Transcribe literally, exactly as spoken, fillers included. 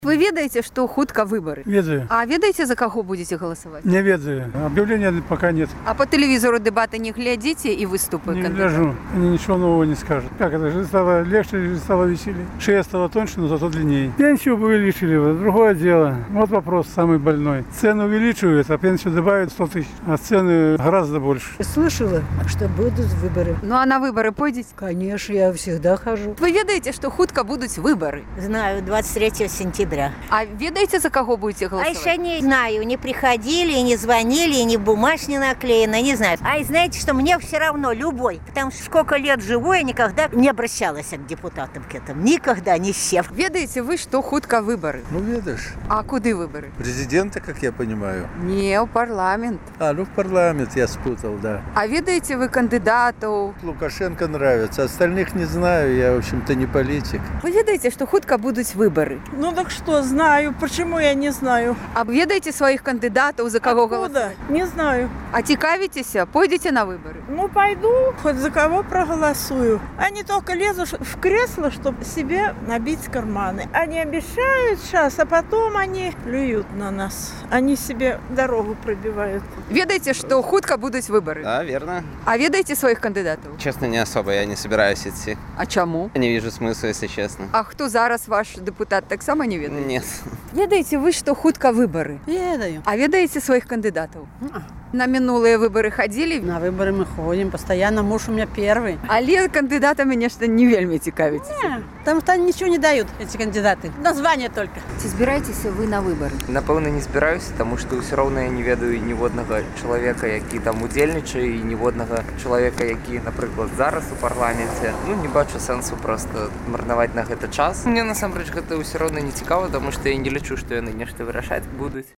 Вы ведаеце, што хутка выбары? Ведаю. А ведаеце, за каго будзеце галасаваць? Не ведаю. Объявления пока нет. А по телевизору дебаты не глядзіце і выступы Не кандидатов? гляжу. Они ничего нового не скажут. Как это? Жизнь стала легче, жизнь стала веселее. Шея стала тоньше, но зато длиннее. Пенсию увеличили. Вот другое дело. Вот вопрос самый больной. Цены увеличивают, а пенсию добавят сто тысяч. А цены гораздо больше. Слышала, что будут выборы. Ну а на выборы пойдете? Конечно, я всегда хожу. Вы ведаеце, што хутка будуць выбары? Знаю, двадцать третьего сентября. А ведаеце, за каго будете А галасаваць? еще не знаю, не приходили, не звонили, ни бумаж не наклеено, не знаю. А и знаете, что мне все равно, любой. Потому что сколько лет живу, я никогда не обращалась к депутатам к этому. Никогда, ни с чем. Ведаеце вы, што хутка выбары? Ну, ведаешь, А куды выбары? президента, как я понимаю. Не, ў парламент. А, ну в парламент я спутал, да. А ведаеце вы кандыдатаў? Лукашенко нравится, остальных не знаю, я, в общем-то, не политик. Вы ведаеце, што хутка будуць выбары? Ну так что, знаю. Почему я не знаю? А ведаеце сваіх кандыдатаў, за каго Откуда? галасаваць? Не знаю. А цікавіцеся, пойдзеце на выборы? Ну, пойду, хоть за кого проголосую. Они только лезут в кресло, чтобы себе набить карманы. Они обещают сейчас, а потом они плюют на нас. Они себе дорогу пробивают. Ведаеце, што хутка будуць выбары? Да, верно. А ведаеце сваіх кандыдатаў? Честно, не особо, я не собираюсь идти. А чаму? Не вижу смысла, если честно. А хто зараз ваш депутат, таксама не ведае? Нет. Ведаеце вы, што хутка выбары? Ведаю. А ведаеце сваіх кандыдатаў? На мінулыя выбары хадзілі? На выборы мы ходим постоянно. Муж у меня первый. Але кандыдатамі нешта не вельмі цікавіцца. Не, потому что они ничего не дают, эти кандидаты. Название только. Ці збіраецеся вы на выбары? Напэўна, не збіраюся, таму што ўсё роўна я не ведаю ніводнага чалавека, які там удзельнічае, і ніводнага чалавека, які, напрыклад, зараз у парламенце. Ну, не бачу сэнсу проста марнаваць на гэта час. Мне насамрэч гэта ўсё роўна не цікава, таму што я не лічу, што яны нешта вырашаць будуць.